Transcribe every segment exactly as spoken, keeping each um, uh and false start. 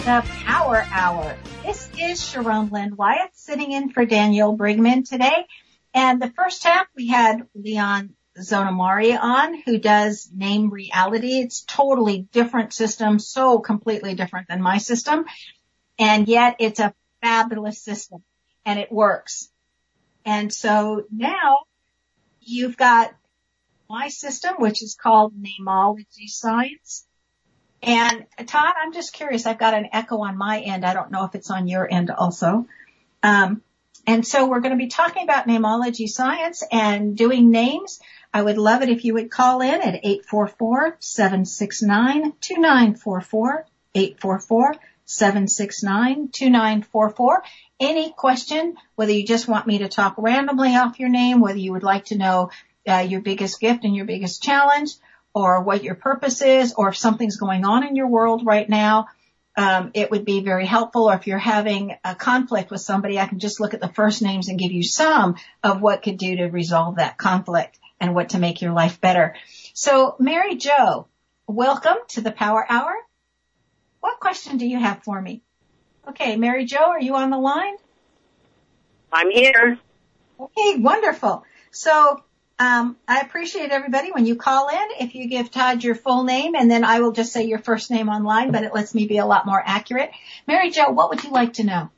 the Power Hour. This is Sharon Lynn Wyeth sitting in for Danielle Brigman today. And the first half we had Leon Zonamari on, who does Name Reality. It's totally different system, so completely different than my system. And yet it's a fabulous system and it works. And so now you've got my system, which is called Namology Science. And Todd, I'm just curious. I've got an echo on my end. I don't know if it's on your end also. Um, and so we're going to be talking about Namology Science and doing names. I would love it if you would call in at eight four four, seven six nine, two nine four four, eight four four, seven six nine, two nine four four. Any question, whether you just want me to talk randomly off your name, whether you would like to know uh, your biggest gift and your biggest challenge, or what your purpose is, or if something's going on in your world right now, um, it would be very helpful. Or if you're having a conflict with somebody, I can just look at the first names and give you some of what could do to resolve that conflict and what to make your life better. So, Mary Jo, welcome to the Power Hour. What question do you have for me? Okay, Mary Jo, are you on the line? I'm here. Okay, wonderful. So, Um, I appreciate everybody when you call in. If you give Todd your full name, and then I will just say your first name online, but it lets me be a lot more accurate. Mary Jo, what would you like to know?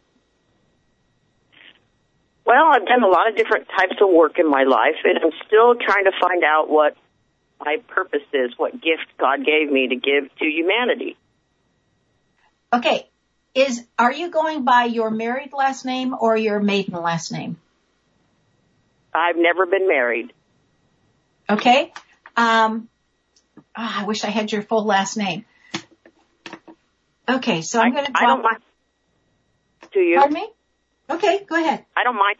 Well, I've done a lot of different types of work in my life, and I'm still trying to find out what my purpose is, what gift God gave me to give to humanity. Okay. Is, are you going by your married last name or your maiden last name? I've never been married. Okay. Um, oh, I wish I had your full last name. Okay, so I'm going to. I don't mind. Do you? Pardon me? Okay, go ahead. I don't mind.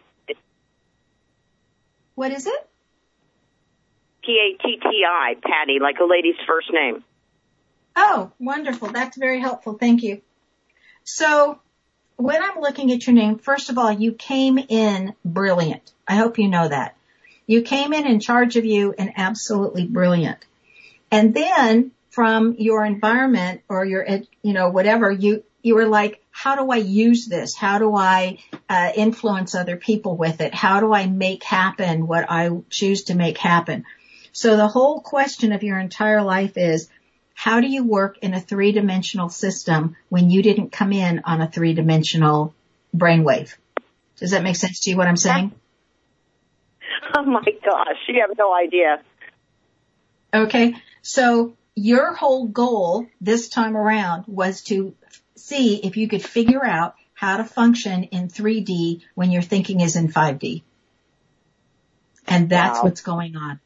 What is it? P A T T I, Patty, like a lady's first name. Oh, wonderful. That's very helpful. Thank you. So when I'm looking at your name, first of all, you came in brilliant. I hope you know that. You came in in charge of you and absolutely brilliant. And then from your environment or your, you know, whatever, you, you were like, how do I use this? How do I uh, influence other people with it? How do I make happen what I choose to make happen? So the whole question of your entire life is, how do you work in a three-dimensional system when you didn't come in on a three-dimensional brainwave? Does that make sense to you what I'm saying? Oh, my gosh. You have no idea. Okay. So your whole goal this time around was to see if you could figure out how to function in three D when your thinking is in five D. And that's Wow. what's going on.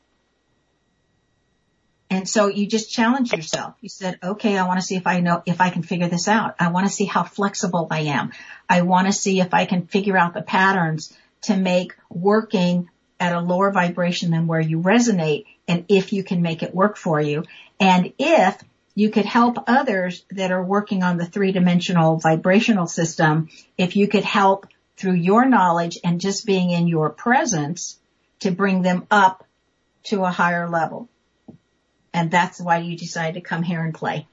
And so you just challenged yourself. You said, okay, I want to see if I know, if I can figure this out. I want to see how flexible I am. I want to see if I can figure out the patterns to make working at a lower vibration than where you resonate, and if you can make it work for you. And if you could help others that are working on the three-dimensional vibrational system, if you could help through your knowledge and just being in your presence to bring them up to a higher level. And that's why you decided to come here and play.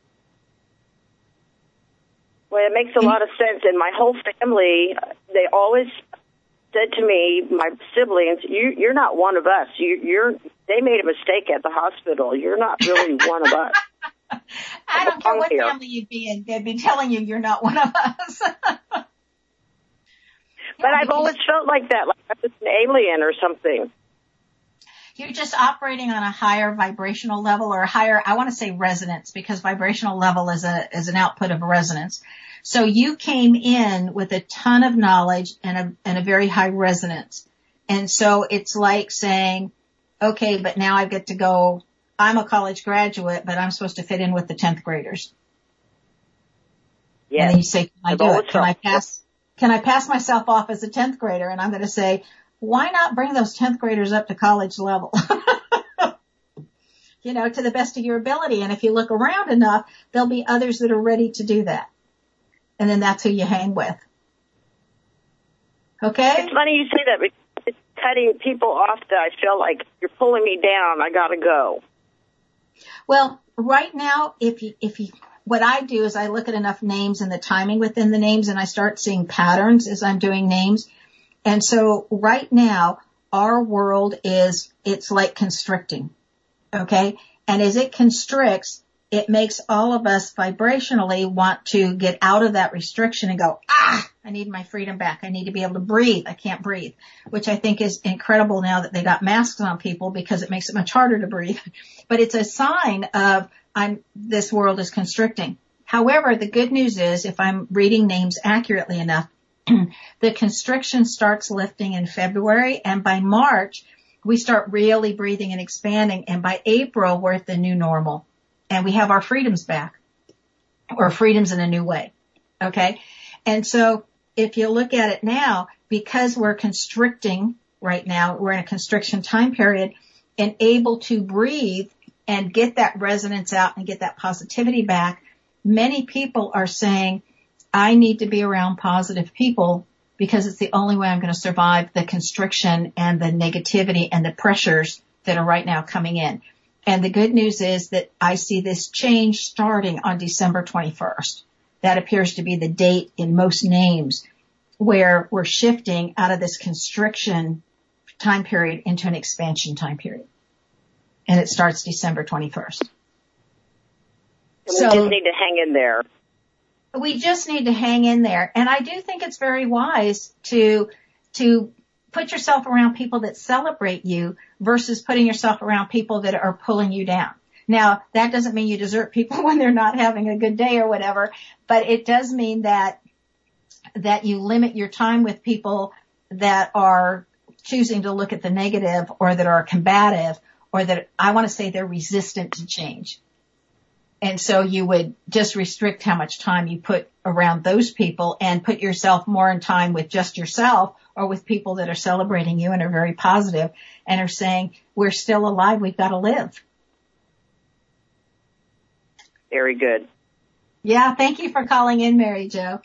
Well, it makes a lot of sense. And my whole family, they always said to me, my siblings, you, you're not one of us. You, you're, they made a mistake at the hospital. You're not really one of us. I don't care what family you'd be in. They'd be telling you you're not one of us. But I've always felt like that, like I was an alien or something. You're just operating on a higher vibrational level or a higher, I want to say resonance, because vibrational level is a, is an output of resonance. So you came in with a ton of knowledge and a, and a very high resonance. And so it's like saying, okay, but now I get to go, I'm a college graduate, but I'm supposed to fit in with the tenth graders. Yes. And then you say, can I do it? Can I pass, can I pass myself off as a tenth grader? And I'm going to say, why not bring those tenth graders up to college level? You know, to the best of your ability. And if you look around enough, there'll be others that are ready to do that. And then that's who you hang with. Okay? It's funny you say that, because it's cutting people off that I feel like you're pulling me down. I got to go. Well, right now, if you, if you, what I do is I look at enough names and the timing within the names, and I start seeing patterns as I'm doing names. And so right now, our world is, it's like constricting. Okay. And as it constricts, it makes all of us vibrationally want to get out of that restriction and go, ah, I need my freedom back. I need to be able to breathe. I can't breathe, which I think is incredible now that they got masks on people, because it makes it much harder to breathe. But it's a sign of I'm, this world is constricting. However, the good news is, if I'm reading names accurately enough, the constriction starts lifting in February, and by March, we start really breathing and expanding, and by April, we're at the new normal. And we have our freedoms back, or freedoms in a new way. Okay. And so if you look at it now, because we're constricting right now, we're in a constriction time period, and able to breathe and get that resonance out and get that positivity back, many people are saying, I need to be around positive people because it's the only way I'm going to survive the constriction and the negativity and the pressures that are right now coming in. And the good news is that I see this change starting on December twenty-first. That appears to be the date in most names where we're shifting out of this constriction time period into an expansion time period. And it starts December twenty-first. We so, just need to hang in there. We just need to hang in there. And I do think it's very wise to, to put yourself around people that celebrate you versus putting yourself around people that are pulling you down. Now, that doesn't mean you desert people when they're not having a good day or whatever, but it does mean that, that you limit your time with people that are choosing to look at the negative, or that are combative, or that, I want to say, they're resistant to change. And so you would just restrict how much time you put around those people and put yourself more in time with just yourself, or with people that are celebrating you and are very positive and are saying, we're still alive, we've got to live. Very good. Yeah, thank you for calling in, Mary Jo.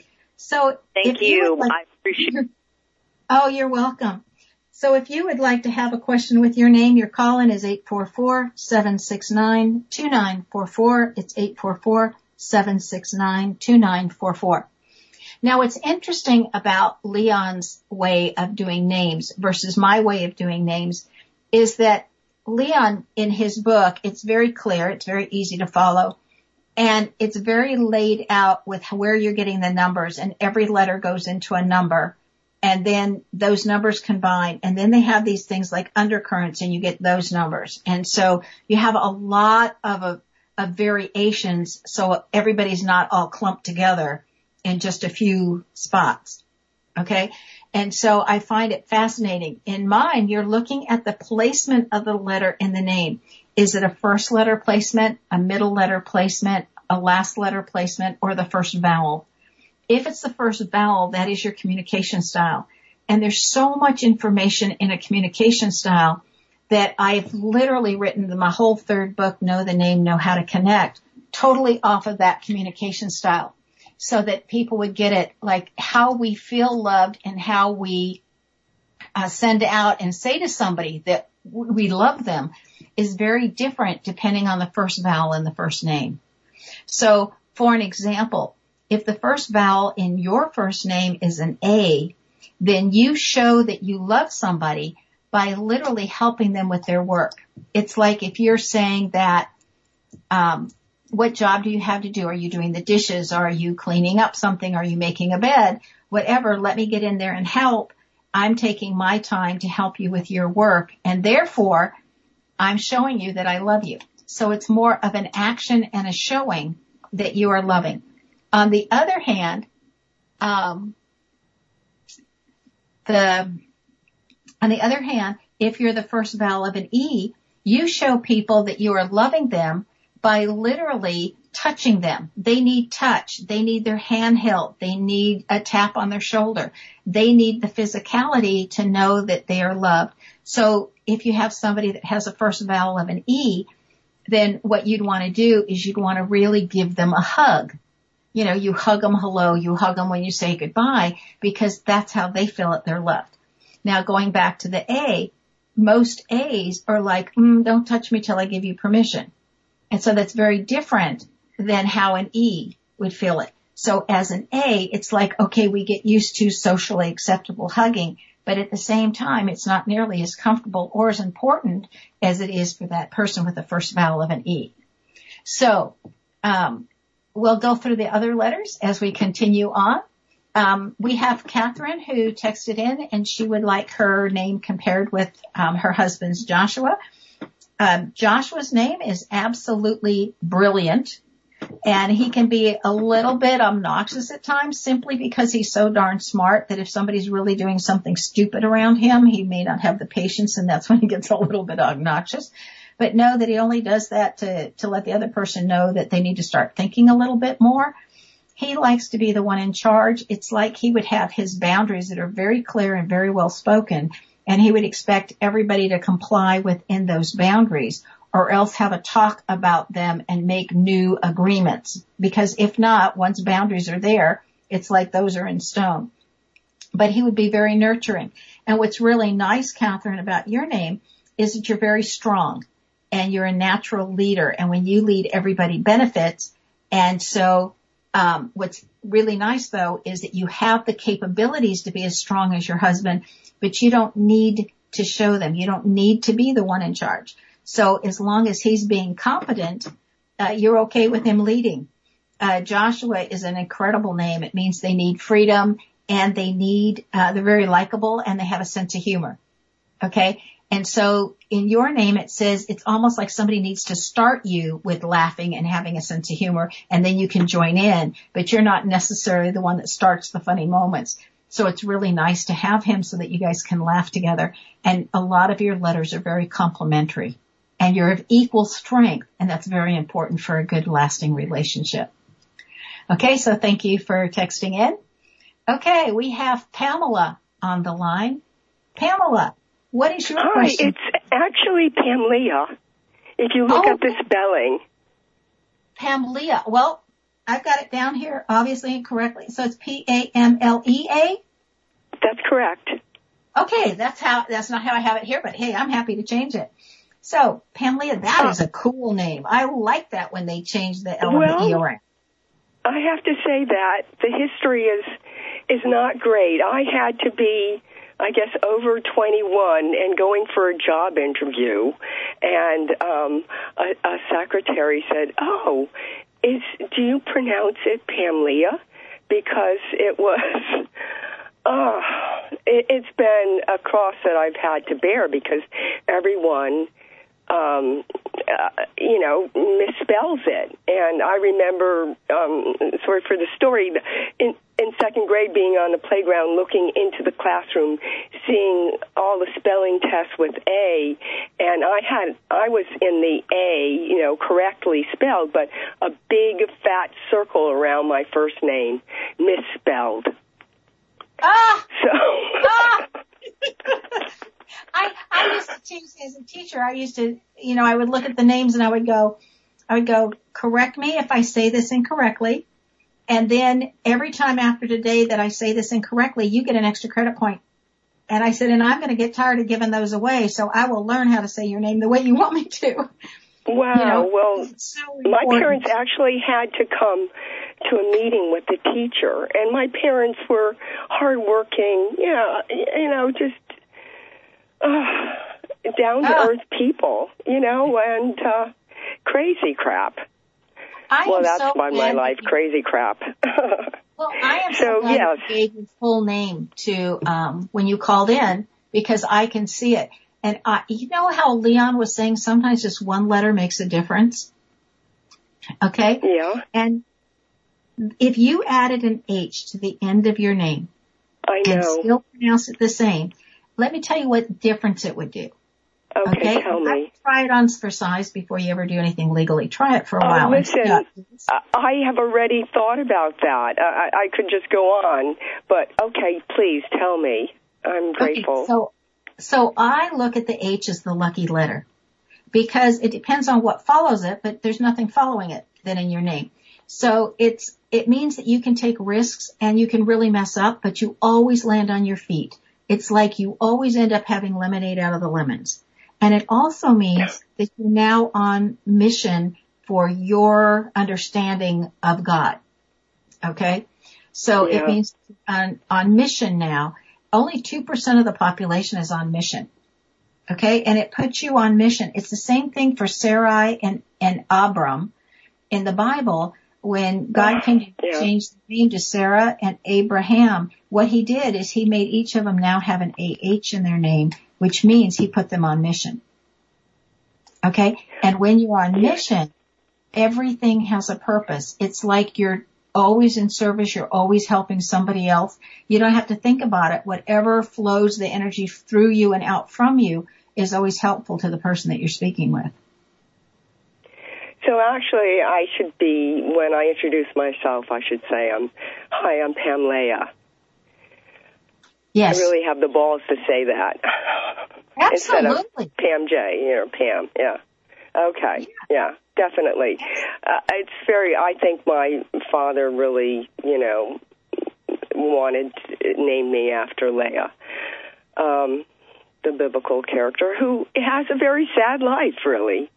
So Thank you. you like, I appreciate it. Oh, you're welcome. So if you would like to have a question with your name, your call-in is eight four four, seven six nine, two nine four four. It's eight four four, seven six nine, two nine four four. Now, what's interesting about Leon's way of doing names versus my way of doing names is that Leon, in his book, it's very clear, it's very easy to follow, and it's very laid out with where you're getting the numbers, and every letter goes into a number, and then those numbers combine, and then they have these things like undercurrents, and you get those numbers. And so you have a lot of, of, of variations, so everybody's not all clumped together in just a few spots. Okay? And so I find it fascinating. In mine, you're looking at the placement of the letter in the name. Is it a first letter placement, a middle letter placement, a last letter placement, or the first vowel? If it's the first vowel, that is your communication style. And there's so much information in a communication style that I've literally written my whole third book, Know the Name, Know How to Connect, totally off of that communication style, so that people would get it, like how we feel loved and how we uh, send out and say to somebody that w- we love them is very different depending on the first vowel in the first name. So for an example, if the first vowel in your first name is an A, then you show that you love somebody by literally helping them with their work. It's like if you're saying that, um, what job do you have to do? Are you doing the dishes? Are you cleaning up something? Are you making a bed? Whatever, let me get in there and help. I'm taking my time to help you with your work, and therefore I'm showing you that I love you. So it's more of an action and a showing that you are loving. On the other hand, um, the, on the other hand, if you're the first vowel of an E, you show people that you are loving them by literally touching them. They need touch. They need their hand held. They need a tap on their shoulder. They need the physicality to know that they are loved. So if you have somebody that has a first vowel of an E, then what you'd want to do is you'd want to really give them a hug. You know, you hug them hello, you hug them when you say goodbye, because that's how they feel that they're loved. Now, going back to the A, most A's are like, mm, don't touch me till I give you permission. And so that's very different than how an E would feel it. So as an A, it's like, okay, we get used to socially acceptable hugging, but at the same time, it's not nearly as comfortable or as important as it is for that person with the first vowel of an E. So, um, we'll go through the other letters as we continue on. Um, we have Catherine who texted in, and she would like her name compared with um, her husband's Joshua. Um, Joshua's name is absolutely brilliant, and he can be a little bit obnoxious at times simply because he's so darn smart that if somebody's really doing something stupid around him, he may not have the patience, and that's when he gets a little bit obnoxious. But know that he only does that to, to let the other person know that they need to start thinking a little bit more. He likes to be the one in charge. It's like he would have his boundaries that are very clear and very well spoken, and he would expect everybody to comply within those boundaries or else have a talk about them and make new agreements. Because if not, once boundaries are there, it's like those are in stone. But he would be very nurturing. And what's really nice, Catherine, about your name is that you're very strong and you're a natural leader. And when you lead, everybody benefits. And so Um, what's really nice, though, is that you have the capabilities to be as strong as your husband, but you don't need to show them. You don't need to be the one in charge. So as long as he's being competent, uh, you're okay with him leading. Uh, Joshua is an incredible name. It means they need freedom and they need, uh, they're very likable and they have a sense of humor. Okay. And so in your name, it says it's almost like somebody needs to start you with laughing and having a sense of humor, and then you can join in, but you're not necessarily the one that starts the funny moments. So it's really nice to have him so that you guys can laugh together. And a lot of your letters are very complimentary, and you're of equal strength, and that's very important for a good lasting relationship. Okay, so thank you for texting in. Okay, we have Pamela on the line. Pamela, what is your Hi, question? it's actually Pamela, if you look oh, up the spelling. Pamela. Well, I've got it down here, obviously incorrectly. So it's P A M L E A? That's correct. Okay, that's how, that's not how I have it here, but hey, I'm happy to change it. So, Pamela, that uh, is a cool name. I like that when they change the L well, and the E around. I have to say that the history is, is not great. I had to be, I guess, over twenty-one and going for a job interview, and um, a, a secretary said, oh, is, do you pronounce it Pamela? Because it was, oh, it, it's been a cross that I've had to bear because everyone, um, uh, you know, misspells it. And I remember, um, sorry for the story, in, in second grade being on the playground looking into the classroom, seeing all the spelling tests with A, and I had, I was in the A, you know, correctly spelled, but a big fat circle around my first name, misspelled. Ah! So. Ah! I, I used to teach as a teacher. I used to, you know, I would look at the names and I would go, I would go, correct me if I say this incorrectly. And then every time after today that I say this incorrectly, you get an extra credit point. And I said, and I'm going to get tired of giving those away, so I will learn how to say your name the way you want me to. Wow. You know, well, so my parents actually had to come to a meeting with the teacher, and my parents were hardworking, yeah, you know, just uh, down-to-earth oh. people, you know, and uh, crazy crap. I well, am that's so why my life, you, crazy crap. Well, I am so, so glad yes. you gave your full name to um when you called in, because I can see it. And I, you know how Leon was saying sometimes just one letter makes a difference? Okay? Yeah. And if you added an H to the end of your name I know. and still pronounce it the same, let me tell you what difference it would do. Okay, okay? tell me. Try it on for size before you ever do anything legally. Try it for a uh, while. Listen, I have already thought about that. I, I could just go on, but okay, please tell me. I'm grateful. Okay, so, so I look at the H as the lucky letter because it depends on what follows it, but there's nothing following it then in your name. So it's, it means that you can take risks and you can really mess up, but you always land on your feet. It's like you always end up having lemonade out of the lemons. And it also means that you're now on mission for your understanding of God. Okay? So yeah. it means on, on mission now, only two percent of the population is on mission. Okay? And it puts you on mission. It's the same thing for Sarai and, and Abram. In the Bible, when God came to yeah. change the name to Sarah and Abraham, what he did is he made each of them now have an A H in their name, which means he put them on mission. Okay? And when you're on mission, everything has a purpose. It's like you're always in service. You're always helping somebody else. You don't have to think about it. Whatever flows the energy through you and out from you is always helpful to the person that you're speaking with. So actually, I should be, when I introduce myself, I should say, um, hi, I'm Pam Leah. Yes. I really have the balls to say that. Absolutely. Instead of Pam J, you know, Pam, yeah. Okay, yeah, definitely. Uh, it's very, I think my father really, you know, wanted to name me after Leah, um, the biblical character, who has a very sad life, really.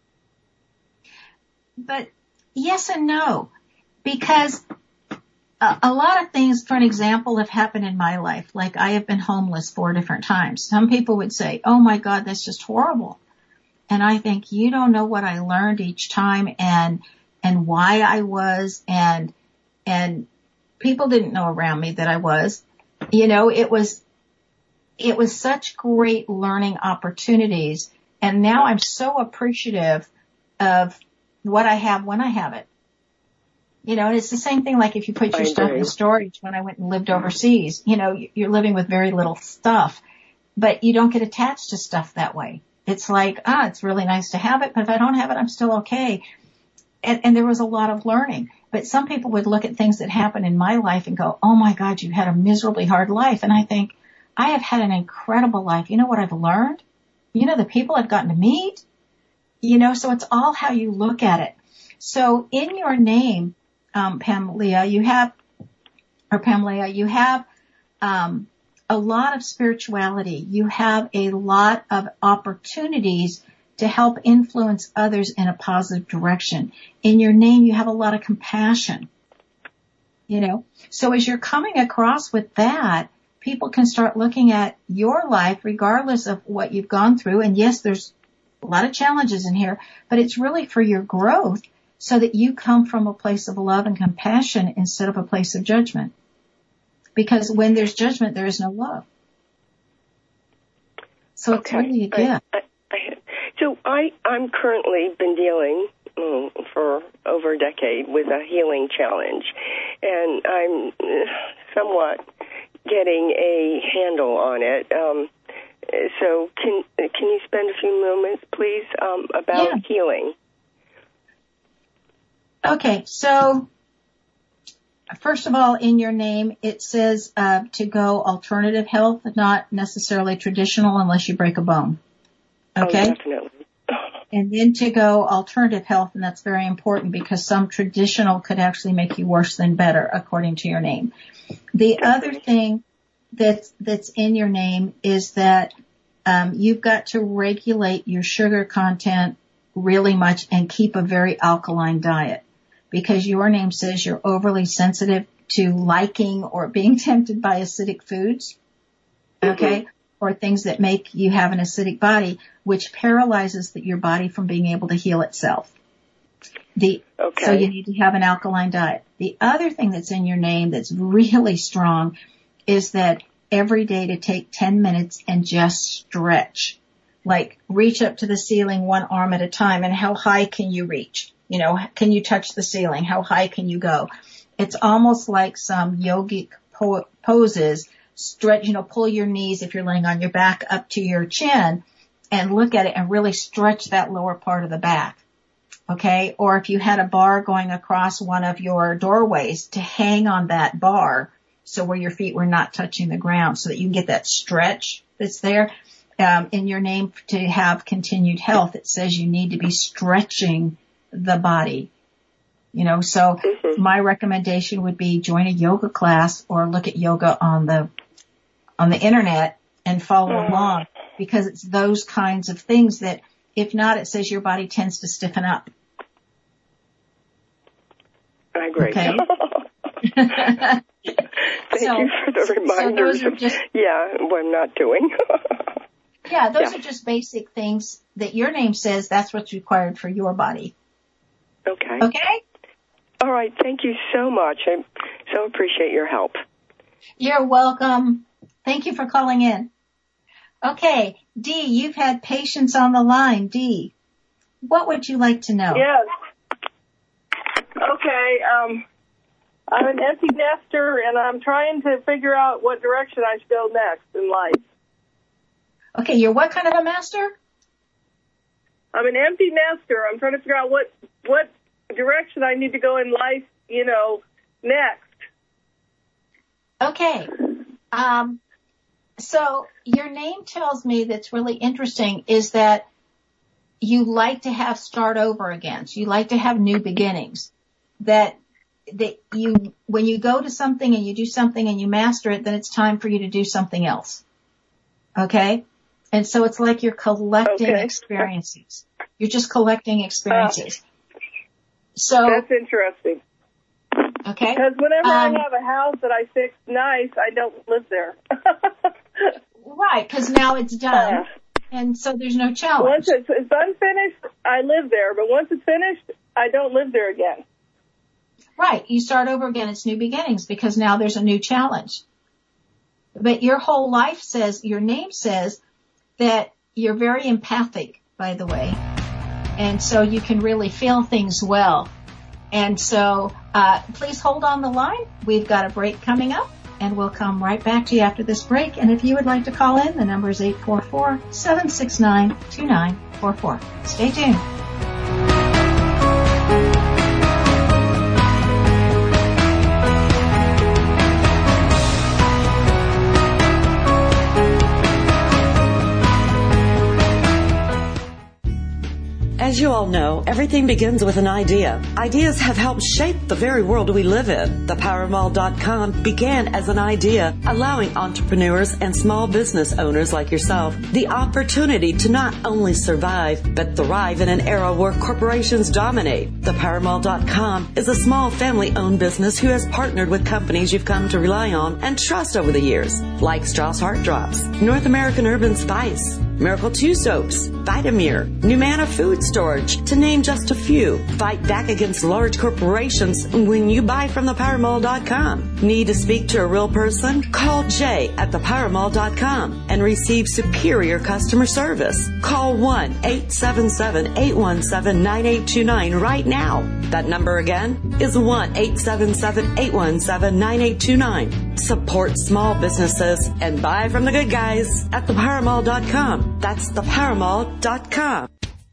But yes and no, because a, a lot of things, for an example, have happened in my life. Like I have been homeless four different times. Some people would say, oh my God, that's just horrible. And I think you don't know what I learned each time and, and why I was and, and people didn't know around me that I was, you know, it was, it was such great learning opportunities. And now I'm so appreciative of what I have when I have it. You know, and it's the same thing like if you put your stuff in storage when I went and lived overseas, you know, you're living with very little stuff, but you don't get attached to stuff that way. It's like, ah, it's really nice to have it, but if I don't have it, I'm still okay. And, and there was a lot of learning, but some people would look at things that happened in my life and go, oh my God, you had a miserably hard life. And I think I have had an incredible life. You know what I've learned? You know, the people I've gotten to meet. You know, so it's all how you look at it. So in your name, um, Pamela, you have, or Pamela, you have, um, a lot of spirituality. You have a lot of opportunities to help influence others in a positive direction. In your name, you have a lot of compassion. You know, so as you're coming across with that, people can start looking at your life regardless of what you've gone through. And yes, there's a lot of challenges in here, but it's really for your growth so that you come from a place of love and compassion instead of a place of judgment. Because when there's judgment, there is no love. So okay. It's really a gift. I, I, I, so I, I'm currently been dealing mm, for over a decade with a healing challenge, and I'm somewhat getting a handle on it. Um, So can can you spend a few moments, please, um, about yeah. healing? Okay, so first of all, in your name, it says uh, to go alternative health, not necessarily traditional unless you break a bone. Okay? Oh, definitely. And then to go alternative health, and that's very important because some traditional could actually make you worse than better, according to your name. The definitely. Other thing that's that's in your name is that um, you've got to regulate your sugar content really much and keep a very alkaline diet, because your name says you're overly sensitive to liking or being tempted by acidic foods, okay, mm-hmm. or things that make you have an acidic body, which paralyzes the, your body from being able to heal itself. The okay. So you need to have an alkaline diet. The other thing that's in your name that's really strong is that every day to take ten minutes and just stretch. Like reach up to the ceiling one arm at a time. And how high can you reach? You know, can you touch the ceiling? How high can you go? It's almost like some yogic po- poses. Stretch, you know, pull your knees if you're laying on your back up to your chin and look at it and really stretch that lower part of the back. Okay. Or if you had a bar going across one of your doorways, to hang on that bar. So where your feet were not touching the ground, so that you can get that stretch that's there. Um, in your name, to have continued health, it says you need to be stretching the body. You know, so mm-hmm. my recommendation would be join a yoga class or look at yoga on the, on the internet and follow mm-hmm. along, because it's those kinds of things that, if not, it says your body tends to stiffen up. I agree. Okay. Thank so, you for the reminders. So those are just, yeah, what I'm not doing. yeah, those yeah. are just basic things that your name says that's what's required for your body. Okay. Okay? All right. Thank you so much. I so appreciate your help. You're welcome. Thank you for calling in. Okay, Dee, you've had patients on the line. Dee, what would you like to know? Yes. Okay, um, I'm an empty nester, and I'm trying to figure out what direction I should go next in life. Okay, you're what kind of a master? I'm an empty nester. I'm trying to figure out what what direction I need to go in life, you know, next. Okay. Um, so your name tells me that's really interesting is that you like to have start over again. So you like to have new beginnings. That that you, when you go to something and you do something and you master it, then it's time for you to do something else. Okay? And so it's like you're collecting okay. experiences. You're just collecting experiences. Uh, so that's interesting. Okay. Because whenever um, I have a house that I fix nice, I don't live there. Right, because now it's done, uh, and so there's no challenge. Once it's, it's unfinished, I live there. But once it's finished, I don't live there again. Right. You start over again. It's new beginnings because now there's a new challenge. But your whole life says, your name says that you're very empathic, by the way. And so you can really feel things well. And so, uh, please hold on the line. We've got a break coming up and we'll come right back to you after this break. And if you would like to call in, the number is eight four four, seven six nine, two nine four four. Stay tuned. As you all know, everything begins with an idea. Ideas have helped shape the very world we live in. The Power Mall dot com began as an idea, allowing entrepreneurs and small business owners like yourself the opportunity to not only survive, but thrive in an era where corporations dominate. The Power Mall dot com is a small family-owned business who has partnered with companies you've come to rely on and trust over the years, like Strauss Heart Drops, North American Urban Spice, Miracle two Soaps, Vitamir, Numana Food Storage, to name just a few. Fight back against large corporations when you buy from the Power Mall dot com. Need to speak to a real person? Call Jay at the Power Mall dot com and receive superior customer service. Call one eight seven seven, eight one seven, nine eight two nine right now. That number again is one eight seven seven, eight one seven, nine eight two nine. Support small businesses and buy from the good guys at the Power Mall dot com. That's the Power Mall dot com.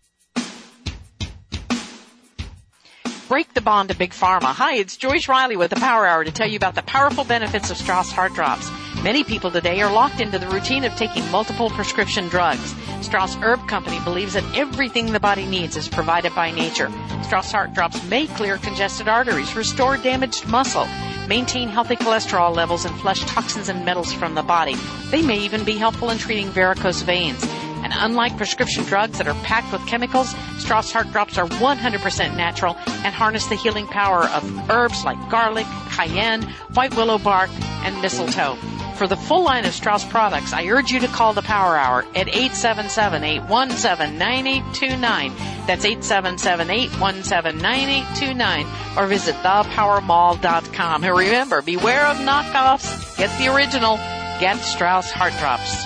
Break the bond to Big Pharma. Hi, it's Joyce Riley with the Power Hour to tell you about the powerful benefits of Strauss Heart Drops. Many people today are locked into the routine of taking multiple prescription drugs. Strauss Herb Company believes that everything the body needs is provided by nature. Strauss Heart Drops may clear congested arteries, restore damaged muscle, maintain healthy cholesterol levels, and flush toxins and metals from the body. They may even be helpful in treating varicose veins. And unlike prescription drugs that are packed with chemicals, Strauss Heart Drops are one hundred percent natural and harness the healing power of herbs like garlic, cayenne, white willow bark, and mistletoe. For the full line of Strauss products, I urge you to call the Power Hour at eight seven seven, eight one seven, nine eight two nine. That's eight seven seven, eight one seven, nine eight two nine. Or visit the Power Mall dot com. And remember, beware of knockoffs. Get the original. Get Strauss Heart Drops.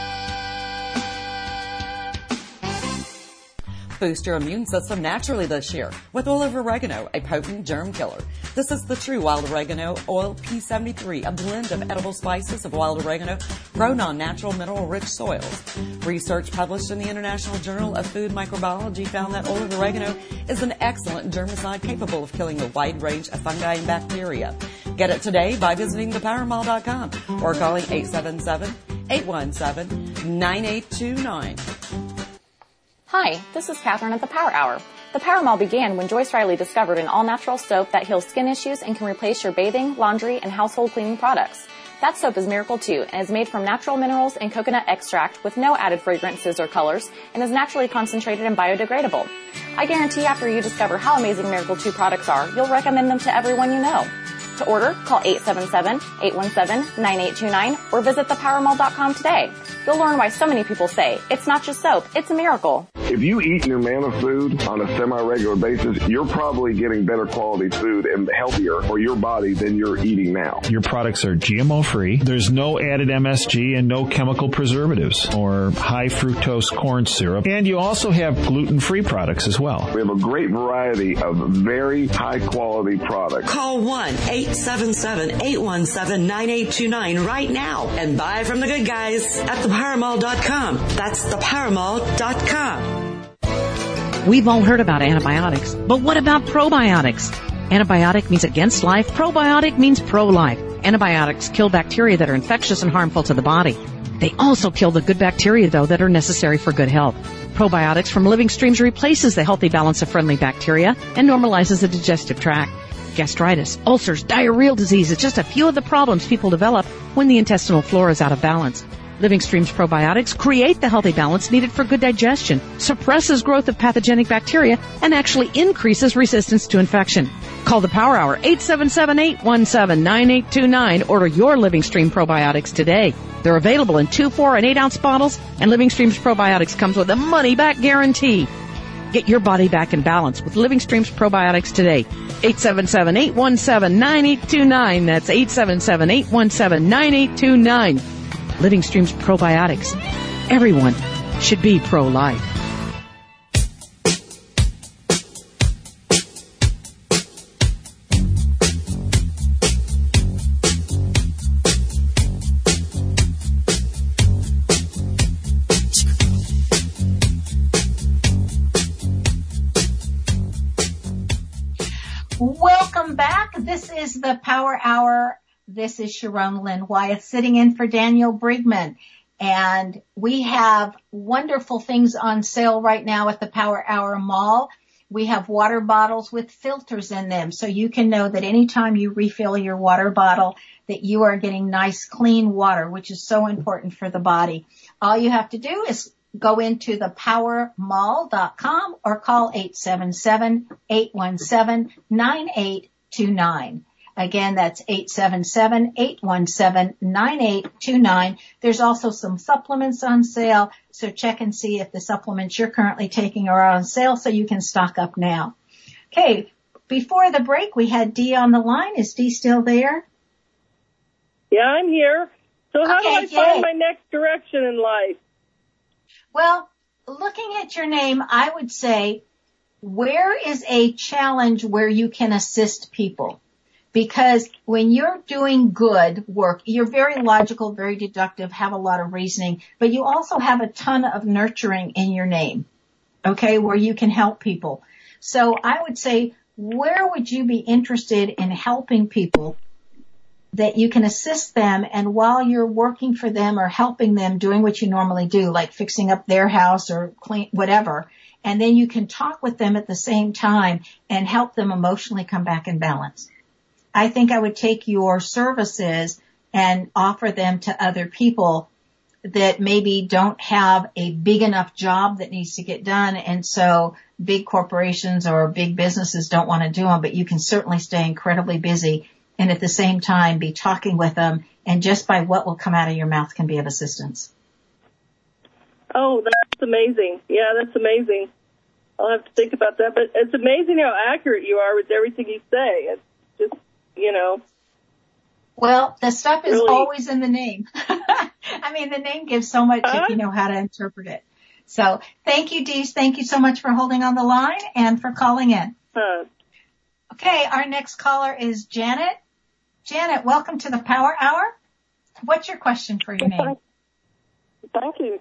Boost your immune system naturally this year with oil of oregano, a potent germ killer. This is the true wild oregano oil P seventy-three, a blend of edible spices of wild oregano grown on natural mineral-rich soils. Research published in the International Journal of Food Microbiology found that oil of oregano is an excellent germicide capable of killing a wide range of fungi and bacteria. Get it today by visiting the Power Mall dot com or calling eight seven seven, eight one seven, nine eight two nine. Hi, this is Catherine at the Power Hour. The Power Mall began when Joyce Riley discovered an all-natural soap that heals skin issues and can replace your bathing, laundry, and household cleaning products. That soap is Miracle two and is made from natural minerals and coconut extract with no added fragrances or colors and is naturally concentrated and biodegradable. I guarantee after you discover how amazing Miracle two products are, you'll recommend them to everyone you know. To order, call eight seven seven, eight one seven, nine eight two nine or visit the power mall dot com today. You'll learn why so many people say, it's not just soap, it's a miracle. If you eat Numanna food on a semi-regular basis, you're probably getting better quality food and healthier for your body than you're eating now. Your products are G M O-free. There's no added M S G and no chemical preservatives or high fructose corn syrup. And you also have gluten-free products as well. We have a great variety of very high-quality products. Call one eight seven seven, eight one seven, nine eight two nine right now and buy from the good guys at the power mall dot com. That's the power mall dot com. We've all heard about antibiotics, but what about probiotics? Antibiotic means against life. Probiotic means pro-life. Antibiotics kill bacteria that are infectious and harmful to the body. They also kill the good bacteria, though, that are necessary for good health. Probiotics from Living Streams replaces the healthy balance of friendly bacteria and normalizes the digestive tract. Gastritis, ulcers, diarrheal disease is just a few of the problems people develop when the intestinal flora is out of balance. Living Streams probiotics create the healthy balance needed for good digestion, suppresses growth of pathogenic bacteria, and actually increases resistance to infection. Call the Power Hour, eight seven seven, eight one seven, nine eight two nine. Order your Living Stream probiotics today. They're available in two, four, and eight ounce bottles, and Living Streams probiotics comes with a money-back guarantee. Get your body back in balance with Living Streams probiotics today. eight seven seven, eight one seven, nine eight two nine. That's eight seven seven, eight one seven, nine eight two nine. Living Streams probiotics. Everyone should be pro-life. Welcome back. This is the Power Hour. This is Sharon Lynn Wyeth sitting in for Daniel Brigman. And we have wonderful things on sale right now at the Power Hour Mall. We have water bottles with filters in them, so you can know that anytime you refill your water bottle that you are getting nice, clean water, which is so important for the body. All you have to do is go into the power mall dot com or call eight seven seven, eight one seven, nine eight two nine. Again, that's eight seven seven, eight one seven, nine eight two nine. There's also some supplements on sale, so check and see if the supplements you're currently taking are on sale so you can stock up now. Okay, before the break, we had Dee on the line. Is Dee still there? Yeah, I'm here. So how okay, do I find yay. my next direction in life? Well, looking at your name, I would say, where is a challenge where you can assist people? Because when you're doing good work, you're very logical, very deductive, have a lot of reasoning, but you also have a ton of nurturing in your name, okay, where you can help people. So I would say, where would you be interested in helping people that you can assist them, and while you're working for them or helping them doing what you normally do, like fixing up their house or clean, whatever, and then you can talk with them at the same time and help them emotionally come back in balance. I think I would take your services and offer them to other people that maybe don't have a big enough job that needs to get done, and so big corporations or big businesses don't want to do them, but you can certainly stay incredibly busy and at the same time be talking with them, and just by what will come out of your mouth can be of assistance. Oh, that's amazing. Yeah, that's amazing. I'll have to think about that, but it's amazing how accurate you are with everything you say. It's just, you know. Well, the stuff is really always in the name. I mean, the name gives so much huh? if you know how to interpret it. So thank you, Dees. Thank you so much for holding on the line and for calling in. Huh. Okay, our next caller is Janet. Janet, welcome to the Power Hour. What's your question for your name? Thank you.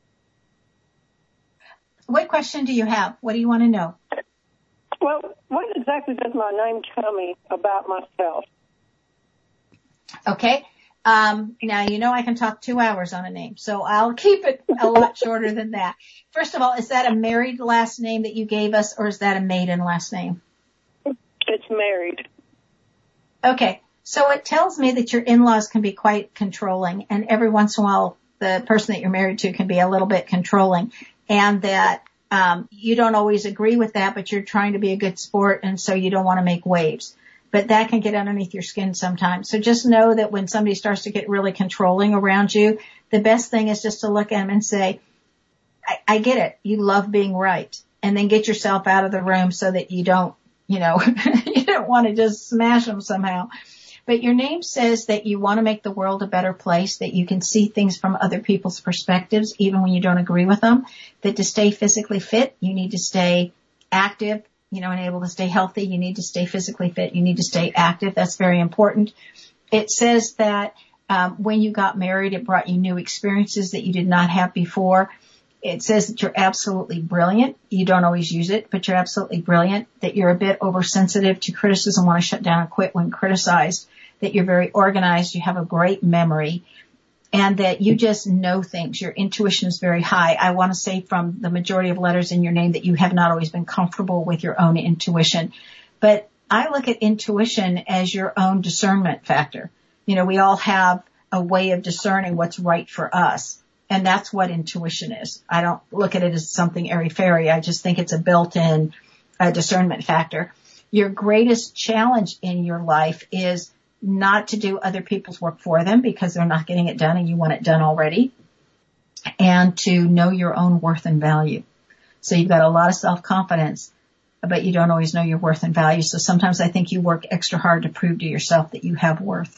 What question do you have? What do you want to know? Well, what exactly does my name tell me about myself? Okay. Um, now, you know I can talk two hours on a name, so I'll keep it a lot shorter than that. First of all, is that a married last name that you gave us, or is that a maiden last name? It's married. Okay. So it tells me that your in-laws can be quite controlling, and every once in a while the person that you're married to can be a little bit controlling, and that um, you don't always agree with that, but you're trying to be a good sport, and so you don't want to make waves. But that can get underneath your skin sometimes. So just know that when somebody starts to get really controlling around you, the best thing is just to look at them and say, I, I get it. You love being right. And then get yourself out of the room so that you don't, you know, you don't want to just smash them somehow. But your name says that you want to make the world a better place, that you can see things from other people's perspectives, even when you don't agree with them, that to stay physically fit, you need to stay active, you know, and able to stay healthy. You need to stay physically fit. You need to stay active. That's very important. It says that um, when you got married, it brought you new experiences that you did not have before. It says that you're absolutely brilliant. You don't always use it, but you're absolutely brilliant, that you're a bit oversensitive to criticism, want to shut down and quit when criticized, that you're very organized, you have a great memory, and that you just know things. Your intuition is very high. I want to say from the majority of letters in your name that you have not always been comfortable with your own intuition. But I look at intuition as your own discernment factor. You know, we all have a way of discerning what's right for us. And that's what intuition is. I don't look at it as something airy-fairy. I just think it's a built-in uh, discernment factor. Your greatest challenge in your life is not to do other people's work for them because they're not getting it done and you want it done already, and to know your own worth and value. So you've got a lot of self-confidence, but you don't always know your worth and value. So sometimes I think you work extra hard to prove to yourself that you have worth.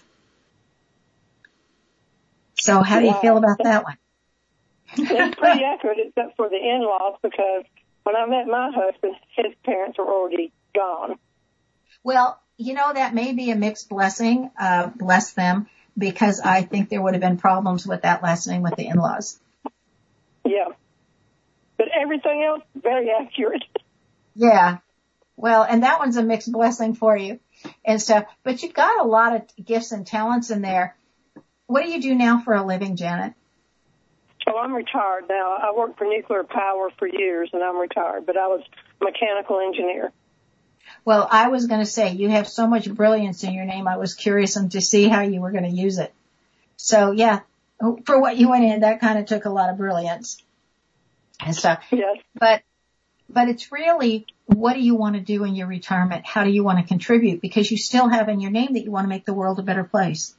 So how do you feel about that one? It's pretty accurate, except for the in-laws, because when I met my husband, his parents were already gone. Well, you know, that may be a mixed blessing. Uh, bless them, because I think there would have been problems with that last name with the in-laws. Yeah. But everything else, very accurate. Yeah. Well, and that one's a mixed blessing for you and stuff. But you've got a lot of gifts and talents in there. What do you do now for a living, Janet? Oh, I'm retired now. I worked for nuclear power for years, and I'm retired, but I was a mechanical engineer. Well, I was going to say, you have so much brilliance in your name. I was curious to see how you were going to use it. So, yeah, for what you went in, that kind of took a lot of brilliance and stuff. Yes. But, but it's really, what do you want to do in your retirement? How do you want to contribute? Because you still have in your name that you want to make the world a better place.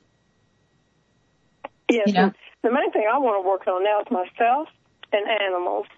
Yes. You know? The main thing I want to work on now is myself and animals.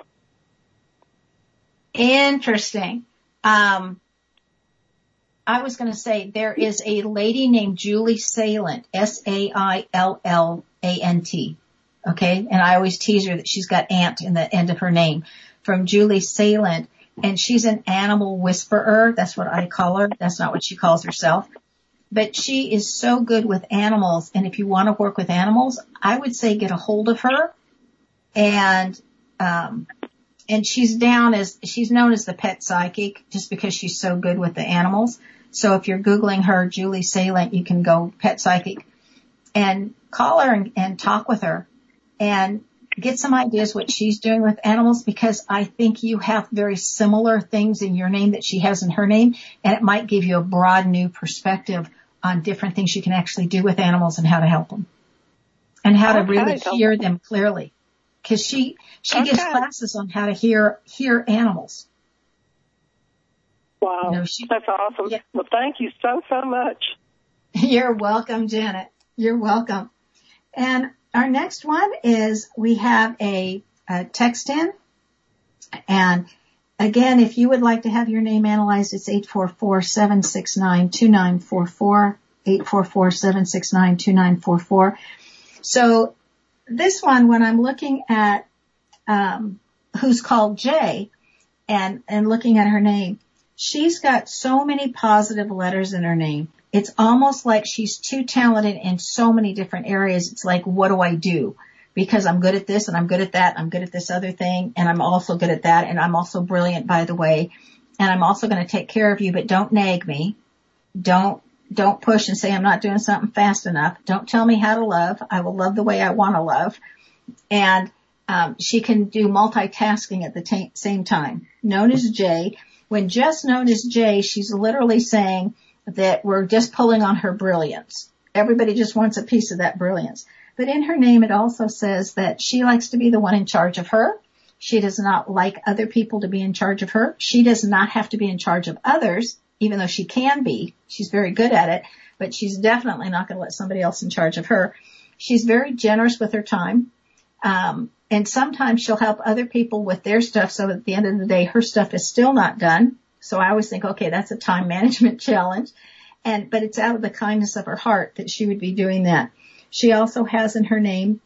Interesting. Um, I was going to say there is a lady named Julie Saillant, S A I L L A N T. Okay. And I always tease her that she's got ant in the end of her name, from Julie Saillant. And she's an animal whisperer. That's what I call her. That's not what she calls herself. But she is so good with animals. And if you want to work with animals, I would say get a hold of her. And, um, and she's down as, she's known as the pet psychic just because she's so good with the animals. So if you're Googling her, Julie Saillant, you can go pet psychic and call her and, and talk with her and get some ideas what she's doing with animals, because I think you have very similar things in your name that she has in her name, and it might give you a broad new perspective on different things you can actually do with animals and how to help them and how to okay, really hear them clearly. Cause she, she okay. gives classes on how to hear, hear animals. Wow. You know, she, that's awesome. Yeah. Well, thank you so, so much. You're welcome, Janet. You're welcome. And our next one is we have a, a text in. And again, if you would like to have your name analyzed, it's eight four four, seven six nine, two nine four four, eight four four, seven six nine, two nine four four. So this one, when I'm looking at um, who's called Jay and, and looking at her name, she's got so many positive letters in her name. It's almost like she's too talented in so many different areas. It's like, what do I do? Because I'm good at this and I'm good at that. I'm good at this other thing. And I'm also good at that. And I'm also brilliant, by the way. And I'm also going to take care of you, but don't nag me. Don't, don't push and say I'm not doing something fast enough. Don't tell me how to love. I will love the way I want to love. And, um, she can do multitasking at the t- same time. Known as Jay. When just known as Jay, she's literally saying that were just pulling on her brilliance. Everybody just wants a piece of that brilliance. But in her name, it also says that she likes to be the one in charge of her. She does not like other people to be in charge of her. She does not have to be in charge of others, even though she can be. She's very good at it, but she's definitely not going to let somebody else in charge of her. She's very generous with her time. Um, and sometimes she'll help other people with their stuff. So at the end of the day, her stuff is still not done. So I always think, okay, that's a time management challenge. And, but it's out of the kindness of her heart that she would be doing that. She also has in her name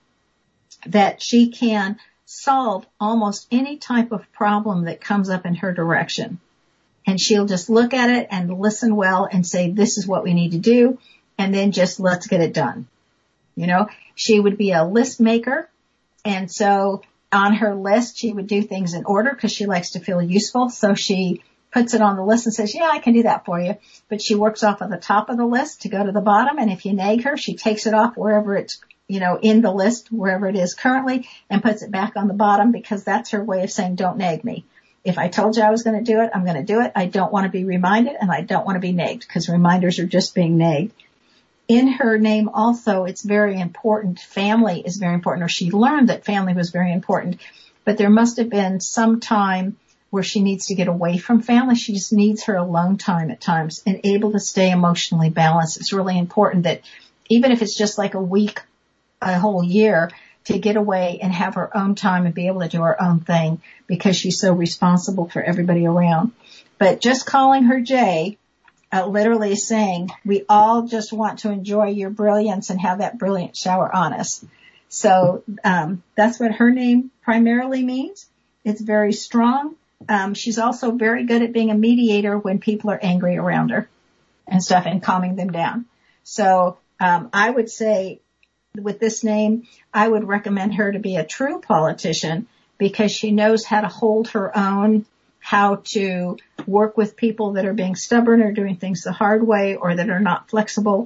that she can solve almost any type of problem that comes up in her direction. And she'll just look at it and listen well and say, this is what we need to do. And then just let's get it done. You know, she would be a list maker. And so on her list, she would do things in order because she likes to feel useful. So she puts it on the list and says, yeah, I can do that for you. But she works off of the top of the list to go to the bottom. And if you nag her, she takes it off wherever it's, you know, in the list, wherever it is currently, and puts it back on the bottom because that's her way of saying, don't nag me. If I told you I was going to do it, I'm going to do it. I don't want to be reminded and I don't want to be nagged because reminders are just being nagged. In her name also, it's very important. Family is very important, or she learned that family was very important. But there must have been some time where she needs to get away from family. She just needs her alone time at times and able to stay emotionally balanced. It's really important that even if it's just like a week, a whole year, to get away and have her own time and be able to do her own thing because she's so responsible for everybody around. But just calling her Jay, uh, literally saying, we all just want to enjoy your brilliance and have that brilliant shower on us. So, um, that's what her name primarily means. It's very strong. Um, she's also very good at being a mediator when people are angry around her and stuff and calming them down. So, um, I would say with this name, I would recommend her to be a true politician because she knows how to hold her own, how to work with people that are being stubborn or doing things the hard way or that are not flexible,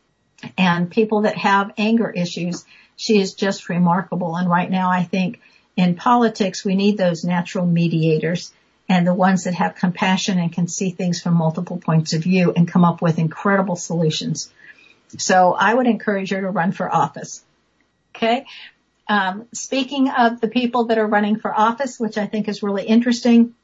and people that have anger issues. She is just remarkable. And right now I think in politics we need those natural mediators and the ones that have compassion and can see things from multiple points of view and come up with incredible solutions. So I would encourage her to run for office. Okay. Um, speaking of the people that are running for office, which I think is really interesting,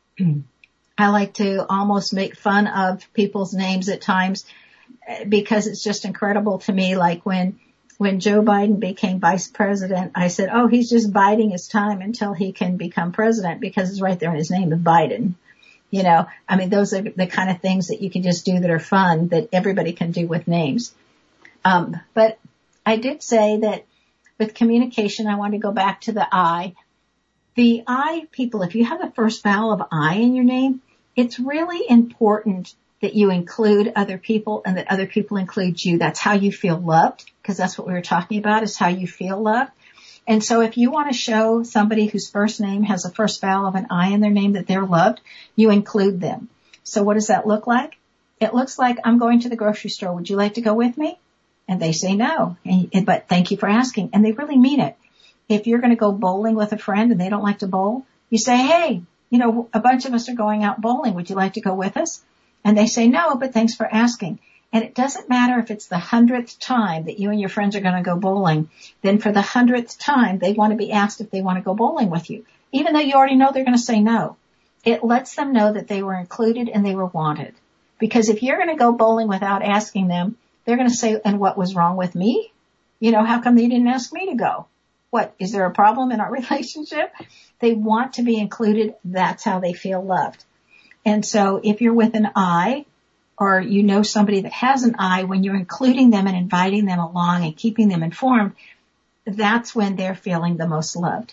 I like to almost make fun of people's names at times because it's just incredible to me. Like when, when Joe Biden became vice president, I said, oh, he's just biding his time until he can become president because it's right there in his name of Biden. You know, I mean, those are the kind of things that you can just do that are fun that everybody can do with names. Um, but I did say that with communication, I want to go back to the I. The I, people, if you have the first vowel of I in your name, it's really important that you include other people and that other people include you. That's how you feel loved, because that's what we were talking about, is how you feel loved. And so if you want to show somebody whose first name has a first vowel of an I in their name that they're loved, you include them. So what does that look like? It looks like, I'm going to the grocery store. Would you like to go with me? And they say no, and, but thank you for asking. And they really mean it. If you're going to go bowling with a friend and they don't like to bowl, you say, hey, you know, a bunch of us are going out bowling. Would you like to go with us? And they say no, but thanks for asking. And it doesn't matter if it's the hundredth time that you and your friends are going to go bowling. Then for the hundredth time, they want to be asked if they want to go bowling with you, even though you already know they're going to say no. It lets them know that they were included and they were wanted. Because if you're going to go bowling without asking them, they're going to say, and what was wrong with me? You know, how come they didn't ask me to go? What, is there a problem in our relationship? They want to be included. That's how they feel loved. And so if you're with an I, or you know somebody that has an I, when you're including them and inviting them along and keeping them informed, that's when they're feeling the most loved.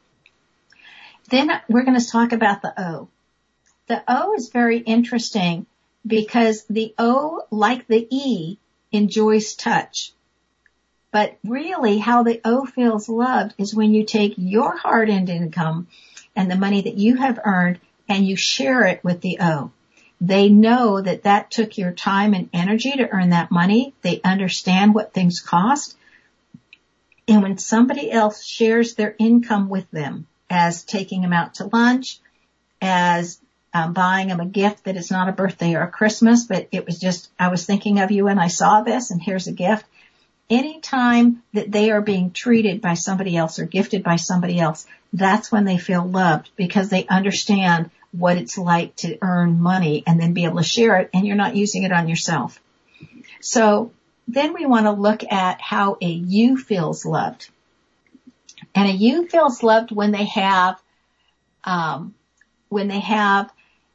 Then we're going to talk about the O. The O is very interesting because the O, like the E, enjoys touch. But really how the O feels loved is when you take your hard-earned income and the money that you have earned and you share it with the O. They know that that took your time and energy to earn that money. They understand what things cost. And when somebody else shares their income with them, as taking them out to lunch, as um, buying them a gift that is not a birthday or a Christmas, but it was just, I was thinking of you and I saw this and here's a gift. Anytime that they are being treated by somebody else or gifted by somebody else, that's when they feel loved because they understand what it's like to earn money and then be able to share it and you're not using it on yourself. So then we want to look at how a you feels loved. And a you feels loved when they have, um, when they have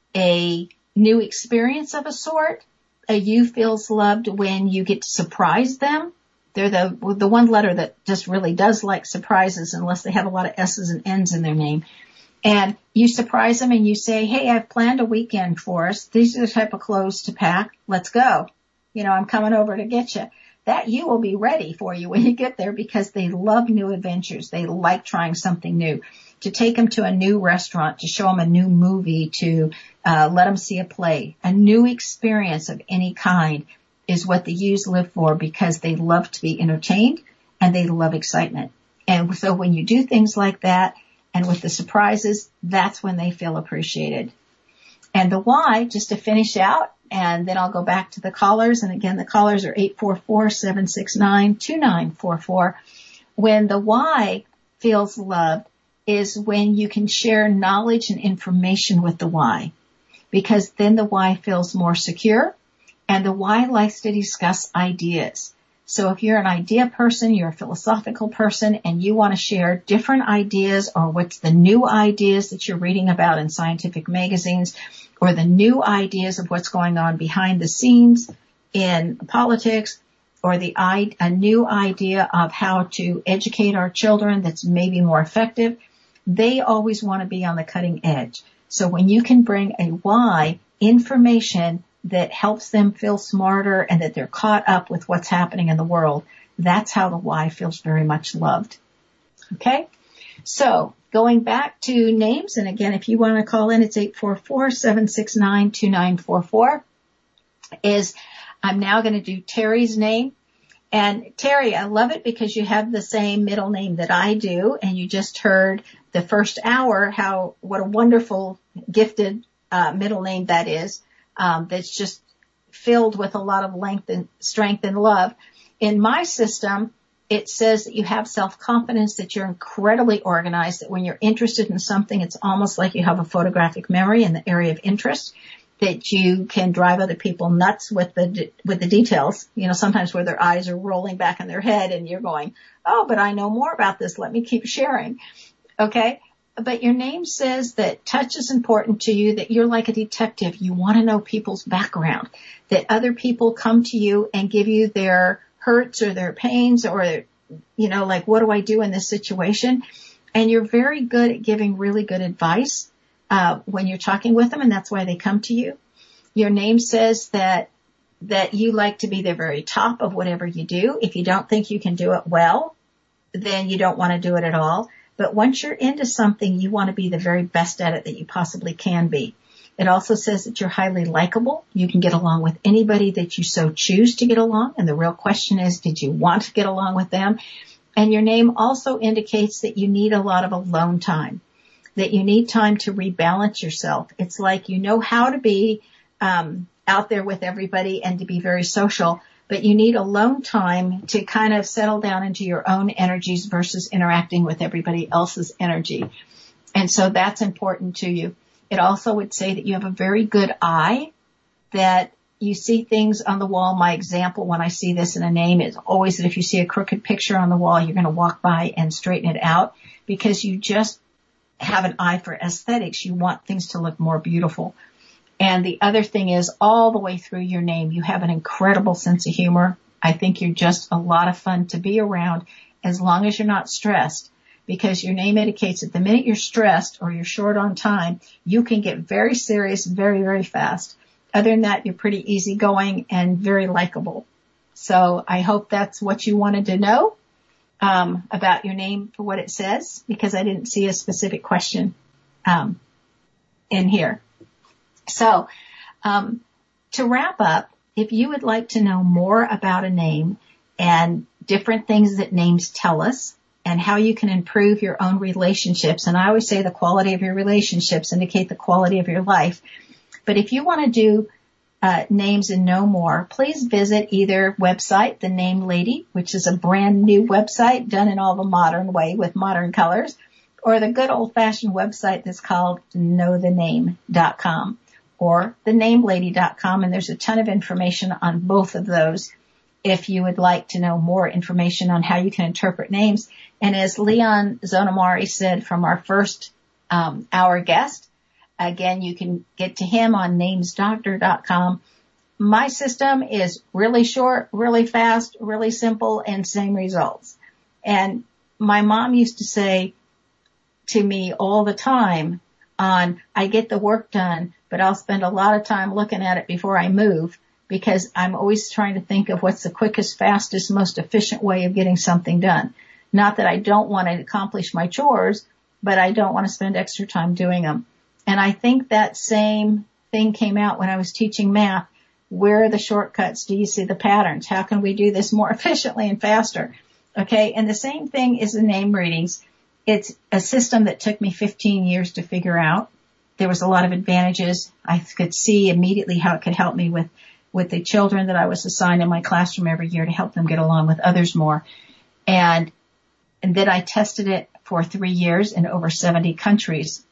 a new experience of a sort. A you feels loved when you get to surprise them. They're the, the one letter that just really does like surprises unless they have a lot of S's and N's in their name. And you surprise them and you say, hey, I've planned a weekend for us. These are the type of clothes to pack. Let's go. You know, I'm coming over to get you. That you will be ready for you when you get there because they love new adventures. They like trying something new. To take them to a new restaurant, to show them a new movie, to uh, let them see a play. A new experience of any kind is what the yous live for because they love to be entertained and they love excitement. And so when you do things like that and with the surprises, that's when they feel appreciated. And the why, just to finish out, and then I'll go back to the callers. And again, the callers are eight four four, seven six nine, two nine four four. When the why feels loved is when you can share knowledge and information with the why, because then the why feels more secure. And the why likes to discuss ideas. So if you're an idea person, you're a philosophical person, and you want to share different ideas or what's the new ideas that you're reading about in scientific magazines or the new ideas of what's going on behind the scenes in politics or the a new idea of how to educate our children that's maybe more effective, they always want to be on the cutting edge. So when you can bring a why information that helps them feel smarter and that they're caught up with what's happening in the world, that's how the why feels very much loved. Okay? So going back to names, and again, if you want to call in, it's eight four four, seven six nine, two nine four four, is I'm now going to do Terry's name. And Terry, I love it because you have the same middle name that I do, and you just heard the first hour how, what a wonderful, gifted uh, middle name that is. Um, that's just filled with a lot of length and strength and love. In my system, it says that you have self-confidence, that you're incredibly organized, that when you're interested in something, it's almost like you have a photographic memory in the area of interest, that you can drive other people nuts with the, with the details, you know, sometimes where their eyes are rolling back in their head and you're going, oh, but I know more about this. Let me keep sharing. Okay. But your name says that touch is important to you, that you're like a detective. You want to know people's background, that other people come to you and give you their hurts or their pains or, you know, like, what do I do in this situation? And you're very good at giving really good advice uh, when you're talking with them, and that's why they come to you. Your name says that that you like to be the very top of whatever you do. If you don't think you can do it well, then you don't want to do it at all. But once you're into something, you want to be the very best at it that you possibly can be. It also says that you're highly likable. You can get along with anybody that you so choose to get along. And the real question is, did you want to get along with them? And your name also indicates that you need a lot of alone time, that you need time to rebalance yourself. It's like you know how to be um, out there with everybody and to be very social, but you need alone time to kind of settle down into your own energies versus interacting with everybody else's energy. And so that's important to you. It also would say that you have a very good eye, that you see things on the wall. My example when I see this in a name is always that if you see a crooked picture on the wall, you're going to walk by and straighten it out because you just have an eye for aesthetics. You want things to look more beautiful. And the other thing is all the way through your name, you have an incredible sense of humor. I think you're just a lot of fun to be around as long as you're not stressed, because your name indicates that the minute you're stressed or you're short on time, you can get very serious very, very fast. Other than that, you're pretty easygoing and very likable. So I hope that's what you wanted to know um, about your name for what it says, because I didn't see a specific question um, in here. So, um, to wrap up, if you would like to know more about a name and different things that names tell us, and how you can improve your own relationships. And I always say the quality of your relationships indicate the quality of your life. But if you want to do uh, names and know more, please visit either website, The Name Lady, which is a brand new website done in all the modern way with modern colors, or the good old-fashioned website that's called know the name dot com or the name lady dot com, and there's a ton of information on both of those if you would like to know more information on how you can interpret names. And as Leon Zonamari said from our first um, hour guest, again, you can get to him on names doctor dot com. My system is really short, really fast, really simple, and same results. And my mom used to say to me all the time on, I get the work done, but I'll spend a lot of time looking at it before I move, because I'm always trying to think of what's the quickest, fastest, most efficient way of getting something done. Not that I don't want to accomplish my chores, but I don't want to spend extra time doing them. And I think that same thing came out when I was teaching math. Where are the shortcuts? Do you see the patterns? How can we do this more efficiently and faster? Okay, and the same thing is the name readings. It's a system that took me fifteen years to figure out. There was a lot of advantages. I could see immediately how it could help me with, with the children that I was assigned in my classroom every year to help them get along with others more. And, and then I tested it for three years in over seventy countries.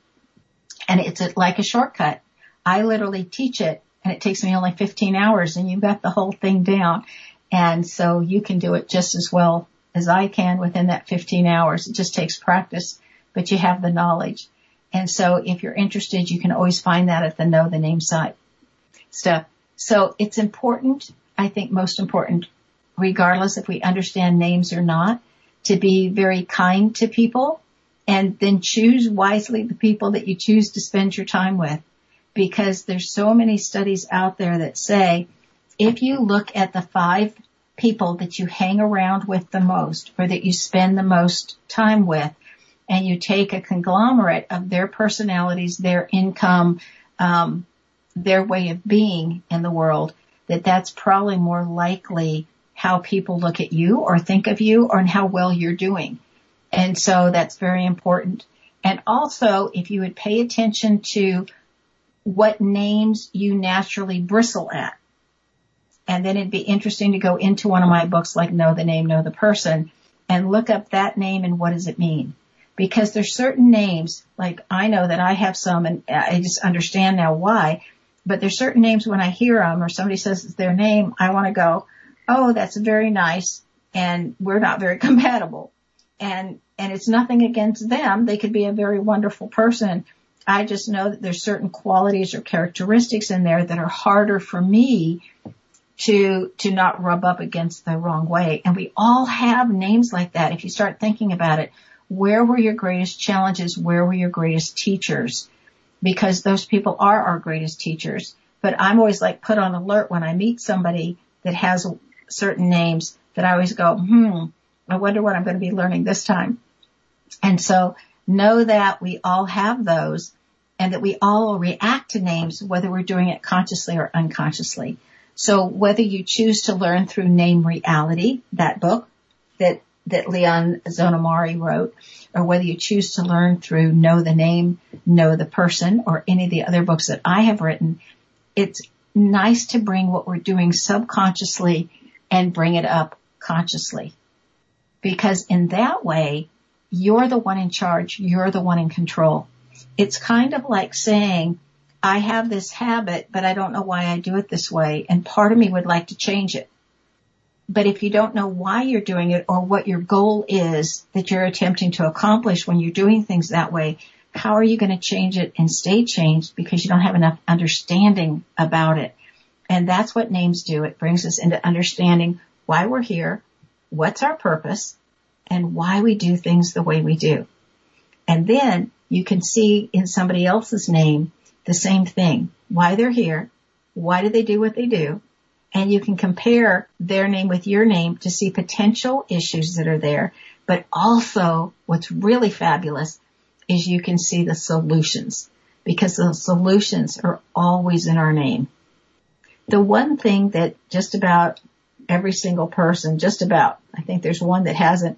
And it's like a shortcut. I literally teach it, and it takes me only fifteen hours, and you've got the whole thing down. And so you can do it just as well as I can within that fifteen hours. It just takes practice, but you have the knowledge. And so if you're interested, you can always find that at the Know the Name site stuff. So it's important, I think most important, regardless if we understand names or not, to be very kind to people, and then choose wisely the people that you choose to spend your time with. Because there's so many studies out there that say, if you look at the five people that you hang around with the most, or that you spend the most time with, and you take a conglomerate of their personalities, their income, um, their way of being in the world, that that's probably more likely how people look at you or think of you, or how well you're doing. And so that's very important. And also, if you would pay attention to what names you naturally bristle at. And then it'd be interesting to go into one of my books like Know the Name, Know the Person, and look up that name and what does it mean. Because there's certain names, like I know that I have some, and I just understand now why, but there's certain names when I hear them or somebody says it's their name, I want to go, oh, that's very nice, and we're not very compatible. And, and it's nothing against them. They could be a very wonderful person. I just know that there's certain qualities or characteristics in there that are harder for me to, to not rub up against the wrong way. And we all have names like that. If you start thinking about it, where were your greatest challenges? Where were your greatest teachers? Because those people are our greatest teachers. But I'm always like put on alert when I meet somebody that has certain names that I always go, hmm, I wonder what I'm going to be learning this time. And so know that we all have those, and that we all react to names, whether we're doing it consciously or unconsciously. So whether you choose to learn through Name Reality, that book that, that Leon Zonamari wrote, or whether you choose to learn through Know the Name, Know the Person, or any of the other books that I have written, it's nice to bring what we're doing subconsciously and bring it up consciously. Because in that way, you're the one in charge, you're the one in control. It's kind of like saying, I have this habit, but I don't know why I do it this way, and part of me would like to change it. But if you don't know why you're doing it or what your goal is that you're attempting to accomplish when you're doing things that way, how are you going to change it and stay changed? Because you don't have enough understanding about it. And that's what names do. It brings us into understanding why we're here, what's our purpose, and why we do things the way we do. And then you can see in somebody else's name the same thing, why they're here, why do they do what they do, and you can compare their name with your name to see potential issues that are there. But also what's really fabulous is you can see the solutions, because the solutions are always in our name. The one thing that just about every single person, just about, I think there's one that hasn't,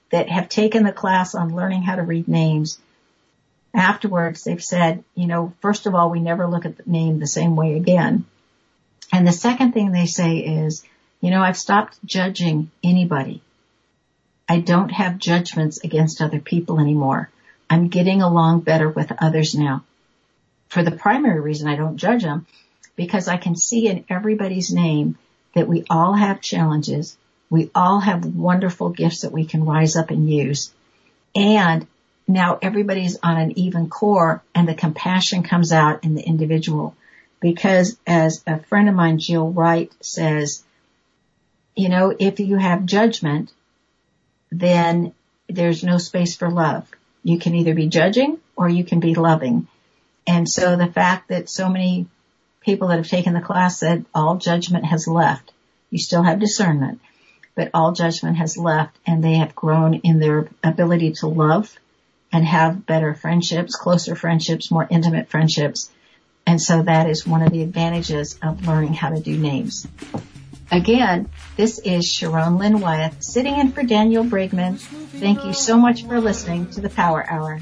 that have taken the class on learning how to read names, afterwards they've said, you know, first of all, we never look at the name the same way again. And the second thing they say is, you know, I've stopped judging anybody. I don't have judgments against other people anymore. I'm getting along better with others now. For the primary reason I don't judge them, because I can see in everybody's name that we all have challenges. We all have wonderful gifts that we can rise up and use. And now everybody's on an even core, and the compassion comes out in the individual. Because as a friend of mine, Jill Wright, says, you know, if you have judgment, then there's no space for love. You can either be judging or you can be loving. And so the fact that so many people that have taken the class said all judgment has left. You still have discernment, but all judgment has left, and they have grown in their ability to love and have better friendships, closer friendships, more intimate friendships. And so that is one of the advantages of learning how to do names. Again, this is Sharon Lynn Wyeth sitting in for Daniel Brigman. Thank you so much for listening to the Power Hour.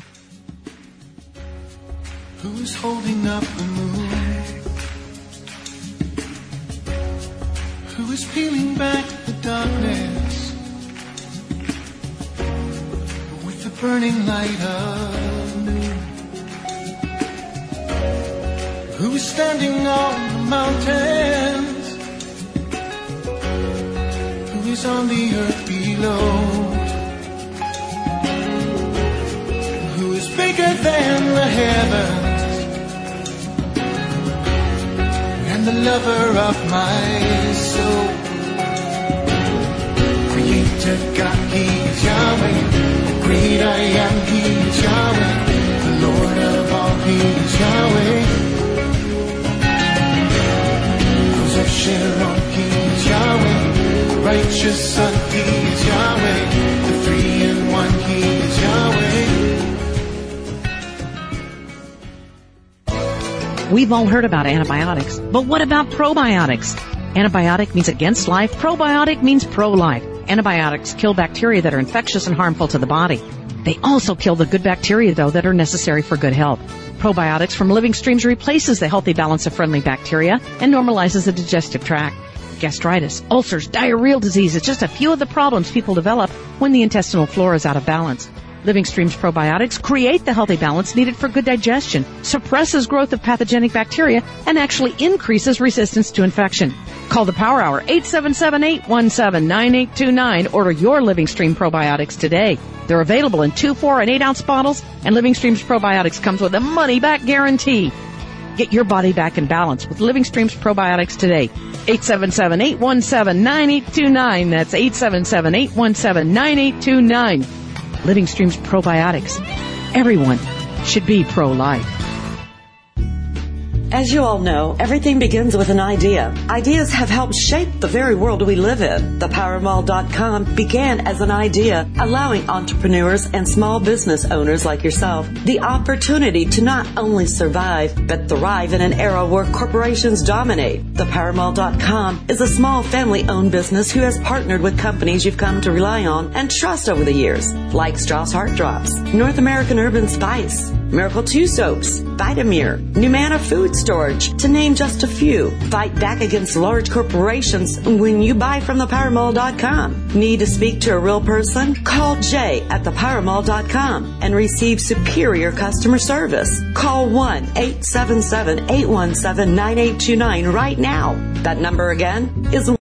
Who's holding up the moon? Who is peeling back the darkness with the burning light of noon? Who is standing on the mountains? Who is on the earth below? Who is bigger than the heavens and the lover of my soul? Creator God, He is Yahweh. Great I am, He is Yahweh. The Lord of all, He is Yahweh. Sharon, He is Yahweh. Righteous Son, He is Yahweh. The three in one, He is Yahweh. We've all heard about antibiotics, but what about probiotics? Antibiotic means against life. Probiotic means pro-life. Antibiotics kill bacteria that are infectious and harmful to the body. They also kill the good bacteria, though, that are necessary for good health. Probiotics from Living Streams replaces the healthy balance of friendly bacteria and normalizes the digestive tract. Gastritis, ulcers, diarrheal disease is just a few of the problems people develop when the intestinal flora is out of balance. Living Streams probiotics create the healthy balance needed for good digestion, suppresses growth of pathogenic bacteria, and actually increases resistance to infection. Call the Power Hour, eight seven seven, eight one seven, nine eight two nine. Order your Living Stream probiotics today. They're available in two, four, and eight ounce bottles, and Living Streams probiotics comes with a money-back guarantee. Get your body back in balance with Living Streams probiotics today. eight seven seven, eight one seven, nine eight two nine. That's eight seven seven, eight one seven, nine eight two nine. Living Streams probiotics. Everyone should be pro-life. As you all know, everything begins with an idea. Ideas have helped shape the very world we live in. The power mall dot com began as an idea, allowing entrepreneurs and small business owners like yourself the opportunity to not only survive, but thrive in an era where corporations dominate. The power mall dot com is a small family-owned business who has partnered with companies you've come to rely on and trust over the years, like Strauss Heart Drops, North American Urban Spice, Miracle two Soaps, Vitamir, Numana Food Storage, to name just a few. Fight back against large corporations when you buy from the power mall dot com. Need to speak to a real person? Call Jay at the power mall dot com and receive superior customer service. Call one eight seven seven, eight one seven, nine eight two nine right now. That number again is